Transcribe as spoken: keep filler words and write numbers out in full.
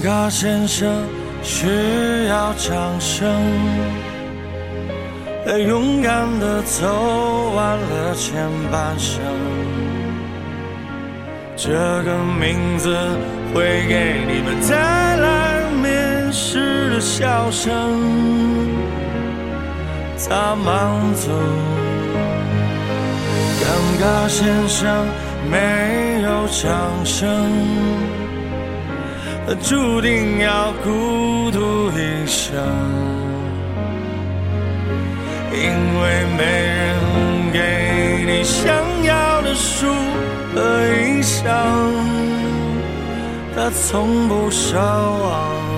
尬先生需要掌声，勇敢地走完了前半生。这个名字会给你们带来面试的笑声，他满足。尴尬先生没有掌声，注定要孤独一生，因为没人给你想要的书和衣裳，他从不奢望。